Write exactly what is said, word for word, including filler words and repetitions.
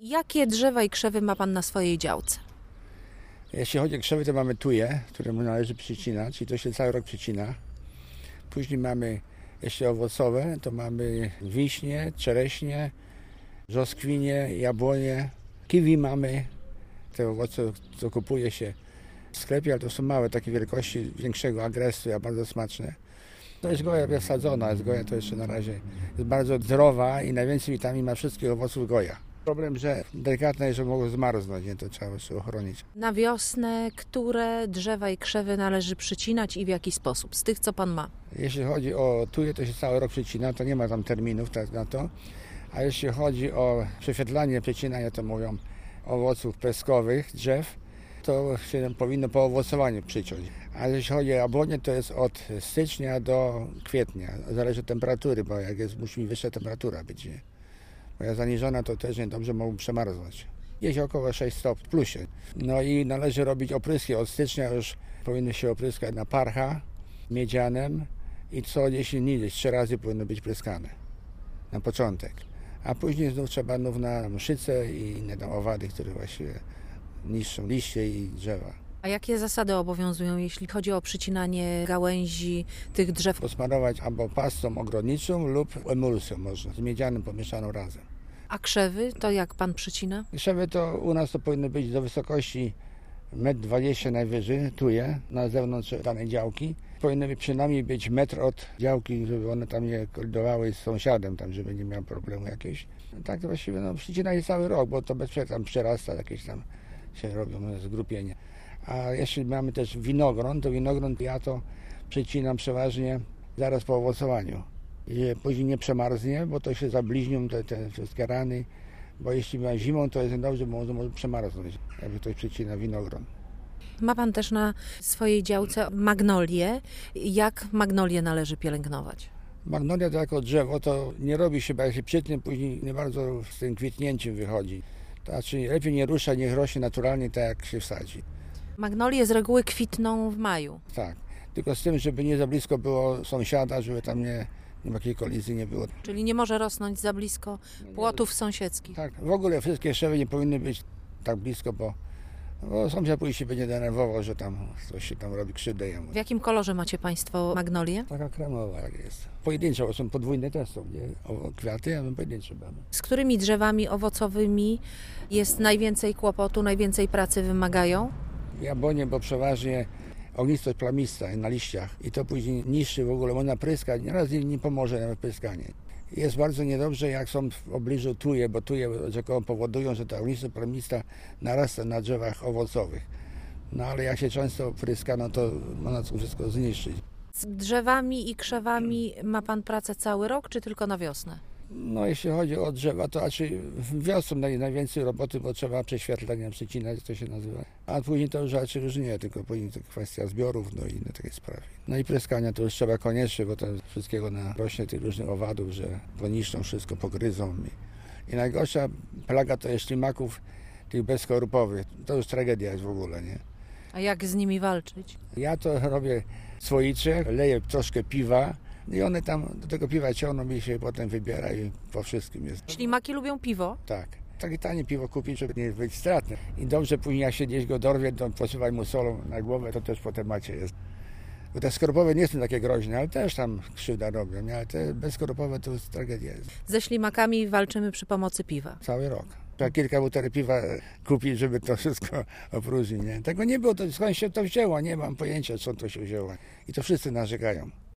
Jakie drzewa i krzewy ma pan na swojej działce? Jeśli chodzi o krzewy, to mamy tuje, któremu należy przycinać i to się cały rok przycina. Później mamy jeszcze owocowe, to mamy wiśnie, czereśnie, brzoskwinie, jabłonie, kiwi mamy. Te owoce, co kupuje się w sklepie, ale to są małe, takie wielkości większego agresu, a bardzo smaczne. To jest goja wsadzona, jest goja to jeszcze na razie jest bardzo zdrowa i najwięcej witamin ma wszystkich owoców goja. Problem, że delikatne jest, że mogą zmarznąć, nie? To trzeba jeszcze ochronić. Na wiosnę które drzewa i krzewy należy przycinać i w jaki sposób? Z tych, co pan ma. Jeśli chodzi o tuje, to się cały rok przycina, to nie ma tam terminów tak na to. A jeśli chodzi o prześwietlanie, przecinania, to mówią owoców peskowych, drzew, to się powinno po owocowaniu przyciąć. A jeśli chodzi o jabłonie, to jest od stycznia do kwietnia. Zależy od temperatury, bo jak jest, musi mi wyższa temperatura być. Nie? Bo jak zaniżona, to też niedobrze mogą przemarznąć. Jest około sześć stopni w plusie. No i należy robić opryski. Od stycznia już powinny się opryskać na parcha miedzianem i co dziesięć dni, trzy razy powinno być pryskane na początek. A później znów trzeba znów na mszyce i inne tam owady, które właściwie niszczą liście i drzewa. A jakie zasady obowiązują, jeśli chodzi o przycinanie gałęzi tych drzew? Posmarować albo pastą ogrodniczą lub emulsją można, z miedzianem pomieszaną razem. A krzewy, to jak pan przycina? Krzewy to u nas to powinny być do wysokości metr dwadzieścia najwyżej, tuje, na zewnątrz danej działki. Powinny być przynajmniej być metr od działki, żeby one tam nie kolidowały z sąsiadem, tam, żeby nie miał problemu jakiegoś. Tak to właściwie no, przycina jest cały rok, bo to bez przerwy tam przerasta, jakieś tam się robią zgrupienie. A jeśli mamy też winogron, to winogron ja to przycinam przeważnie zaraz po owocowaniu. I później nie przemarznie, bo to się zabliźnią te, te wszystkie rany, bo jeśli ma zimą, to jest niedobrze, bo może, może przemarznąć, jakby ktoś przycina winogron. Ma pan też na swojej działce magnolię. Jak magnolię należy pielęgnować? Magnolia to jako drzewo to nie robi się, bo jak się przytnie, później nie bardzo z tym kwitnięciem wychodzi. To znaczy lepiej nie rusza, niech rośnie naturalnie tak jak się wsadzi. Magnolie z reguły kwitną w maju. Tak, tylko z tym, żeby nie za blisko było sąsiada, żeby tam nie, nie takiej kolizji nie było. Czyli nie może rosnąć za blisko płotów sąsiedzkich. Tak, w ogóle wszystkie krzewy nie powinny być tak blisko, bo, bo sąsiad później się będzie denerwował, że tam coś się tam robi, krzywdę jemu. W jakim kolorze macie państwo magnolię? Taka kremowa jak jest. Pojedyncze, bo są podwójne też są, nie? O, kwiaty, a my pojedyncze mamy. Z którymi drzewami owocowymi jest najwięcej kłopotu, najwięcej pracy wymagają? Jabłonie, bo przeważnie ognistość plamista na liściach i to później niszczy w ogóle, można pryskać, nieraz nie, nie pomoże nawet pryskanie. Jest bardzo niedobrze, jak są w pobliżu tuje, bo tuje rzekomo powodują, że ta ognistość plamista narasta na drzewach owocowych. No ale jak się często pryska, no to można to wszystko zniszczyć. Z drzewami i krzewami ma pan pracę cały rok, czy tylko na wiosnę? No jeśli chodzi o drzewa, to raczej wiosną naj, najwięcej roboty, bo trzeba prześwietlenia, przycinać, to się nazywa. A później to już raczej już nie, tylko później to kwestia zbiorów, no i inne takie sprawy. No i pryskania to już trzeba koniecznie, bo to wszystkiego narośnie tych różnych owadów, że poniszczą wszystko, pogryzą. I, i najgorsza plaga to jest ślimaków tych bezskorupowych. To już tragedia jest w ogóle, nie? A jak z nimi walczyć? Ja to robię słoicze, leję troszkę piwa, i one tam do tego piwa ciągną i się potem wybiera i po wszystkim jest. Ślimaki lubią piwo? Tak. Takie tanie piwo kupić, żeby nie być stratne. I dobrze później jak się gdzieś go dorwie, to posypaj mu solą na głowę, to też po temacie jest. Bo te skorupowe nie są takie groźne, ale też tam krzywda robią, nie? Ale te bezskorupowe to jest tragedia jest. Ze ślimakami walczymy przy pomocy piwa. Cały rok. Trzeba kilka butelek piwa kupić, żeby to wszystko opróżnić, nie? Tego nie było, to skąd się to wzięło, nie mam pojęcia, skąd to się wzięło. I to wszyscy narzekają.